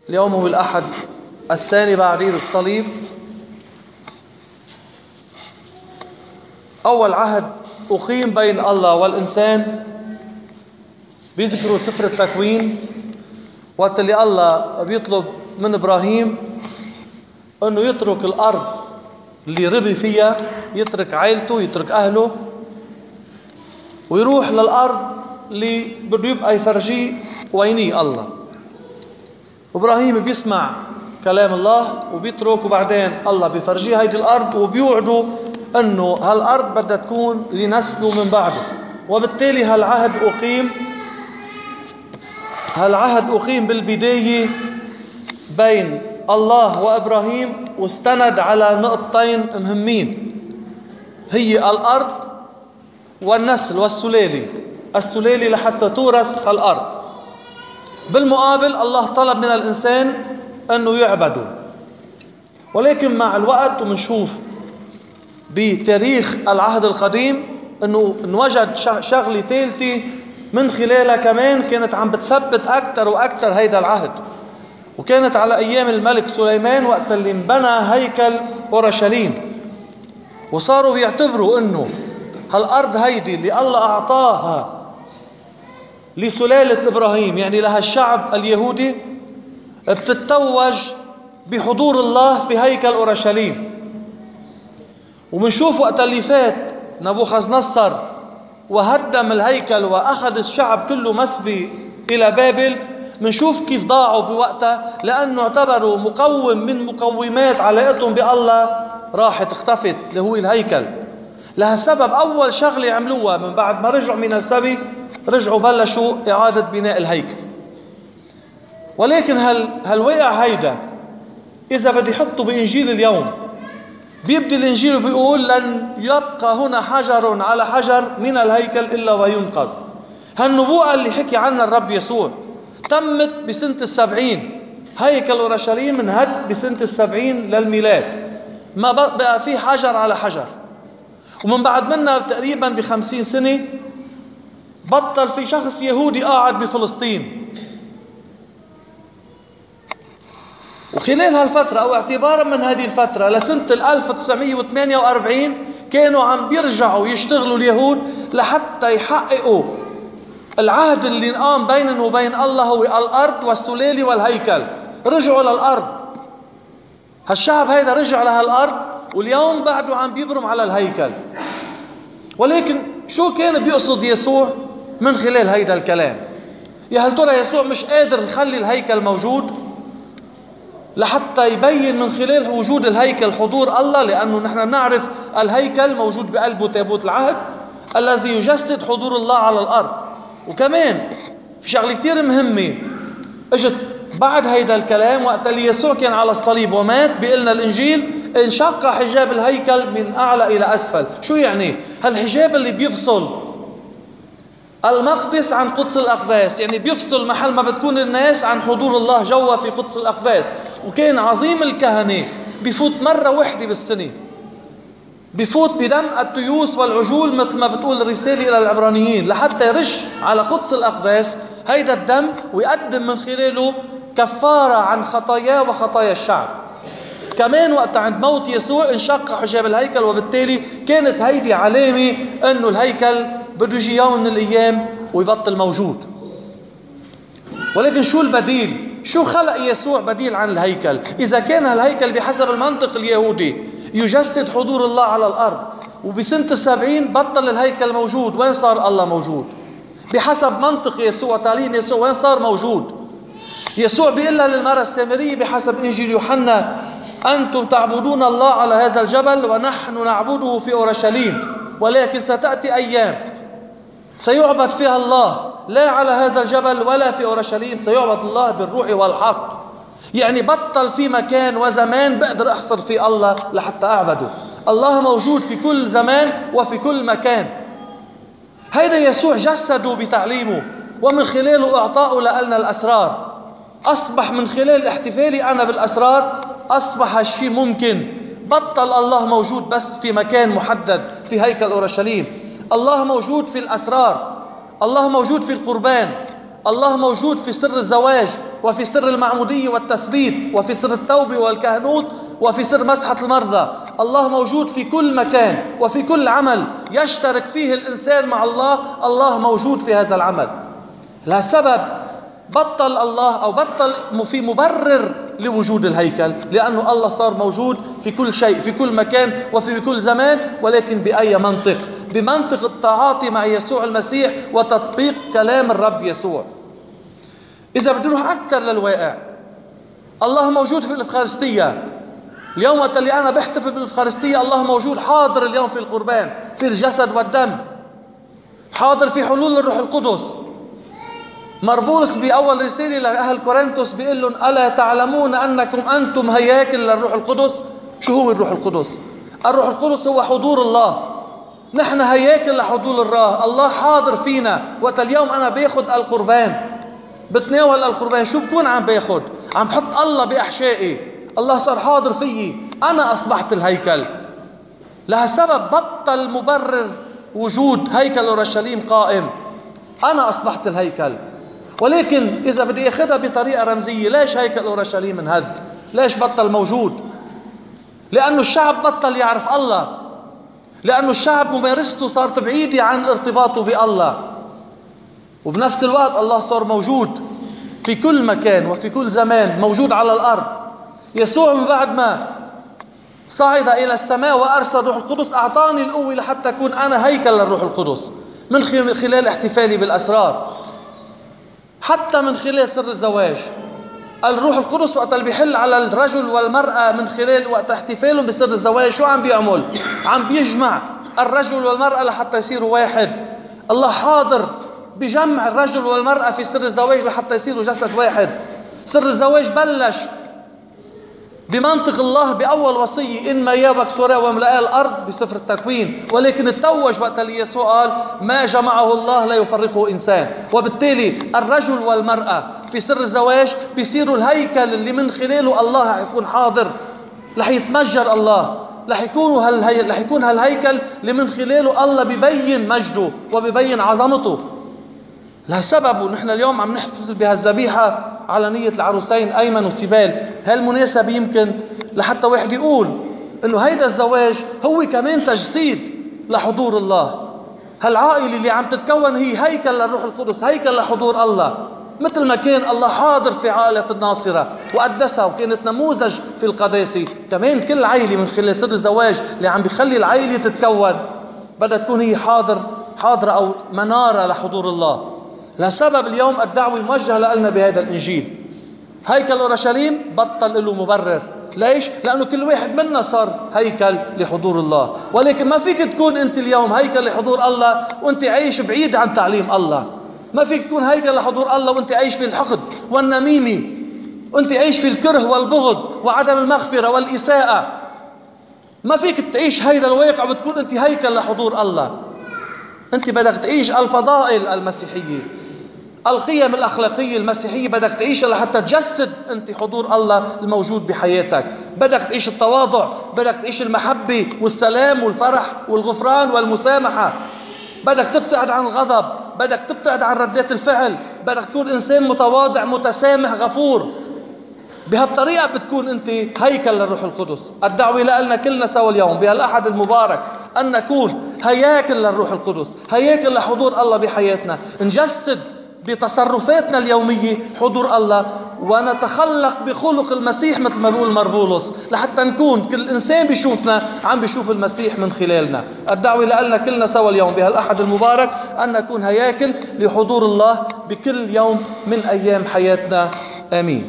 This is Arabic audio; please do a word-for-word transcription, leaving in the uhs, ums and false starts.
اليوم هو الأحد الثاني بعد عيد الصليب. أول عهد أقيم بين الله والإنسان بيذكروا سفر التكوين، وقت اللي الله بيطلب من إبراهيم أنه يترك الأرض اللي ربي فيها، يترك عائلته، يترك أهله، ويروح للأرض اللي بده يبقى يفرجيه وينيه الله. إبراهيم بيسمع كلام الله وبيترك، وبعدين الله بيفرجيه هيدي الأرض وبيوعده أنه هالأرض بدها تكون لنسله من بعده. وبالتالي هالعهد أقيم هالعهد أقيم بالبداية بين الله وإبراهيم، واستند على نقطتين مهمين، هي الأرض والنسل والسلالة السلالة لحتى تورث الأرض. بالمقابل الله طلب من الإنسان أنه يعبده، ولكن مع الوقت ومنشوف بتاريخ العهد القديم أنه نوجد شغلة ثالثة من خلالها كمان كانت عم بتثبت أكثر وأكثر هيدا العهد، وكانت على أيام الملك سليمان وقت اللي انبنى هيكل أورشليم، وصاروا يعتبروا أنه هالأرض هيدي اللي الله أعطاها لسلالة إبراهيم، يعني لها الشعب اليهودي، بتتوج بحضور الله في هيكل أورشليم. ومنشوف وقت اللي فات نبوخذ نصر وهدم الهيكل وأخذ الشعب كله مسبي إلى بابل، منشوف كيف ضاعوا بوقتها، لأنه اعتبروا مقوم من مقومات علاقتهم بالله راحت اختفت، اللي هو الهيكل. لهالسبب أول شغلة عملوها من بعد ما رجعوا من السبي، رجعوا بلشوا إعادة بناء الهيكل. ولكن هال هالوقع هيدا إذا بدي يحطوا بإنجيل اليوم، بيبدي الإنجيل بيقول لن يبقى هنا حجر على حجر من الهيكل إلا وينقض. هالنبوءة اللي حكي عنها الرب يسوع تمت بسنة السبعين، هيكل أورشليم انهد بسنة السبعين للميلاد، ما بقى فيه حجر على حجر. ومن بعد منها تقريبا بخمسين سنة بطل في شخص يهودي قاعد بفلسطين. وخلال هالفترة أو اعتبارا من هذه الفترة لسنة ألف وتسعمئة وثمانية وأربعين كانوا عم بيرجعوا يشتغلوا اليهود لحتى يحققوا العهد اللي قام بينهم وبين الله، هو الأرض والسلالة والهيكل. رجعوا للأرض، هالشعب هيدا رجع لهالأرض، واليوم بعده عم بيبرم على الهيكل. ولكن شو كان بيقصد يسوع من خلال هيدا الكلام؟ يا هل ترى يسوع مش قادر يخلي الهيكل موجود لحتى يبين من خلال وجود الهيكل حضور الله؟ لأنه نحن نعرف الهيكل موجود بقلبه تابوت العهد الذي يجسد حضور الله على الأرض. وكمان في شغلة كتير مهمة اجت بعد هيدا الكلام، وقت اللي يسوع كان على الصليب ومات، بيقلنا الإنجيل انشق حجاب الهيكل من أعلى إلى أسفل. شو يعني؟ هالحجاب اللي بيفصل المقدس عن قدس الأقداس، يعني بيفصل محل ما بتكون الناس عن حضور الله جوا في قدس الأقداس. وكان عظيم الكهنة بيفوت مرة واحدة بالسنة، بيفوت بدم التيوس والعجول مثل ما بتقول الرسالة إلى العبرانيين، لحتى يرش على قدس الأقداس هيدا الدم ويقدم من خلاله كفارة عن خطاياه وخطايا الشعب. كمان وقت عند موت يسوع انشق حجاب الهيكل، وبالتالي كانت هيدي علامة انه الهيكل بده يجي يوم من الايام ويبطل موجود. ولكن شو البديل؟ شو خلق يسوع بديل عن الهيكل؟ اذا كان الهيكل بحسب المنطق اليهودي يجسد حضور الله على الارض، وبسنة السبعين بطل الهيكل موجود، وين صار الله موجود؟ بحسب منطق يسوع تعليم يسوع وين صار موجود؟ يسوع بيقول لها للمرأة السامرية بحسب انجيل يوحنا: أنتم تعبدون الله على هذا الجبل ونحن نعبده في أورشليم، ولكن ستأتي أيام سيعبد فيها الله لا على هذا الجبل ولا في أورشليم، سيعبد الله بالروح والحق. يعني بطل في مكان وزمان بقدر أحصر في الله لحتى أعبده. الله موجود في كل زمان وفي كل مكان. هيدا يسوع جسده بتعليمه، ومن خلاله إعطائه لنا الأسرار. أصبح من خلال احتفالي أنا بالأسرار أصبح الشيء ممكن. بطل الله موجود بس في مكان محدد في هيكل أورشليم، الله موجود في الأسرار، الله موجود في القربان، الله موجود في سر الزواج، وفي سر المعمودية والتثبيت، وفي سر التوبة والكهنوت، وفي سر مسحة المرضى. الله موجود في كل مكان وفي كل عمل يشترك فيه الإنسان مع الله. الله موجود في هذا العمل. لهالسبب بطل الله أو بطل في مبرر لوجود الهيكل، لأنه الله صار موجود في كل شيء في كل مكان وفي كل زمان، ولكن بأي منطق؟ بمنطق التعاطي مع يسوع المسيح وتطبيق كلام الرب يسوع. إذا بدنا نروح أكثر للواقع، الله موجود في الإفخارستية. اليوم وقت اللي أنا بحتفل بالإفخارستية الله موجود حاضر اليوم في القربان، في الجسد والدم، حاضر في حلول الروح القدس. مربولس بأول رسالة لأهل كورنثوس بيقول لهم: ألا تعلمون أنكم أنتم هياكل للروح القدس؟ شو هو الروح القدس؟ الروح القدس هو حضور الله. نحن هياكل لحضور الله. الله حاضر فينا. وقت اليوم أنا باخد القربان، بتناول القربان، شو بكون عم باخد؟ عم بحط الله بأحشائي. الله صار حاضر فيي، أنا أصبحت الهيكل. لهالسبب بطل مبرر وجود هيكل أورشليم قائم. أنا أصبحت الهيكل. ولكن إذا بدي أخذها بطريقة رمزية، ليش هيكل أورشليم انهد؟ ليش بطل موجود؟ لأنه الشعب بطل يعرف الله، لأنه الشعب ممارسته صارت بعيدة عن ارتباطه بالله. وبنفس الوقت الله صار موجود في كل مكان وفي كل زمان، موجود على الأرض. يسوع من بعد ما صعد إلى السماء وأرسل روح القدس أعطاني القوة لحتى أكون أنا هيكل للروح القدس، من خلال احتفالي بالأسرار، حتى من خلال سر الزواج. الروح القدس وقت اللي بيحل على الرجل والمرأة من خلال وقت احتفالهم بسر الزواج، شو عم بيعمل؟ عم بيجمع الرجل والمرأة لحتى يصيروا واحد. الله حاضر بجمع الرجل والمرأة في سر الزواج لحتى يصيروا جسد واحد. سر الزواج بلش بمنطق الله بأول وصية: إن ما يابك سورة وملأ الأرض، بسفر التكوين. ولكن التوج وقت اللي يسوع قال: ما جمعه الله لا يفرقه إنسان. وبالتالي الرجل والمرأة في سر الزواج بيصيروا الهيكل اللي من خلاله الله يكون حاضر، رح يتمجر الله، رح يكون هالهي... رح يكون هالهيكل اللي من خلاله الله بيبين مجده وبيبين عظمته. لهالسبب ونحن اليوم عم نحتفل بهالذبيحة على نية العروسين أيمن وسيبال. هالمناسبة يمكن لحتى واحد يقول إنه هيدا الزواج هو كمان تجسيد لحضور الله. هالعائلة اللي عم تتكون هي هيكل للروح القدس، هيكل لحضور الله. مثل ما كان الله حاضر في عائلة الناصرة وقدسها وكانت نموذج في القداسة، كمان كل عائلة من خلال سر الزواج اللي عم بيخلي العائلة تتكون بدها تكون هي حاضر حاضرة أو منارة لحضور الله. لسبب اليوم الدعوة موجهة لنا بهذا الإنجيل. هيكل أورشليم بطل له مبرر. ليش؟ لأنه كل واحد منا صار هيكل لحضور الله. ولكن ما فيك تكون أنت اليوم هيكل لحضور الله وأنت عايش بعيد عن تعليم الله. ما فيك تكون هيكل لحضور الله وأنت عايش في الحقد والنميمة، وأنت عايش في الكره والبغض وعدم المغفرة والإساءة. ما فيك تعيش هيدا الواقع وتكون أنت هيكل لحضور الله. أنت بدك تعيش الفضائل المسيحية، القيم الأخلاقية المسيحية، بدك تعيشها لحتى تجسد أنت حضور الله الموجود بحياتك. بدك تعيش التواضع، بدك تعيش المحبة والسلام والفرح والغفران والمسامحة. بدك تبتعد عن الغضب، بدك تبتعد عن ردات الفعل، بدك تكون إنسان متواضع متسامح غفور. بهالطريقة بتكون أنت هيكل للروح القدس. الدعوة لنا كلنا سوا اليوم بهالأحد المبارك أن نكون هياكل للروح القدس، هياكل لحضور الله بحياتنا، نجسد بتصرفاتنا اليومية حضور الله، ونتخلق بخلق المسيح مثل ما بيقول مربولس، لحتى نكون كل إنسان بيشوفنا عم بيشوف المسيح من خلالنا. الدعوة لنا كلنا سوا اليوم بهالأحد المبارك أن نكون هياكل لحضور الله بكل يوم من أيام حياتنا. آمين.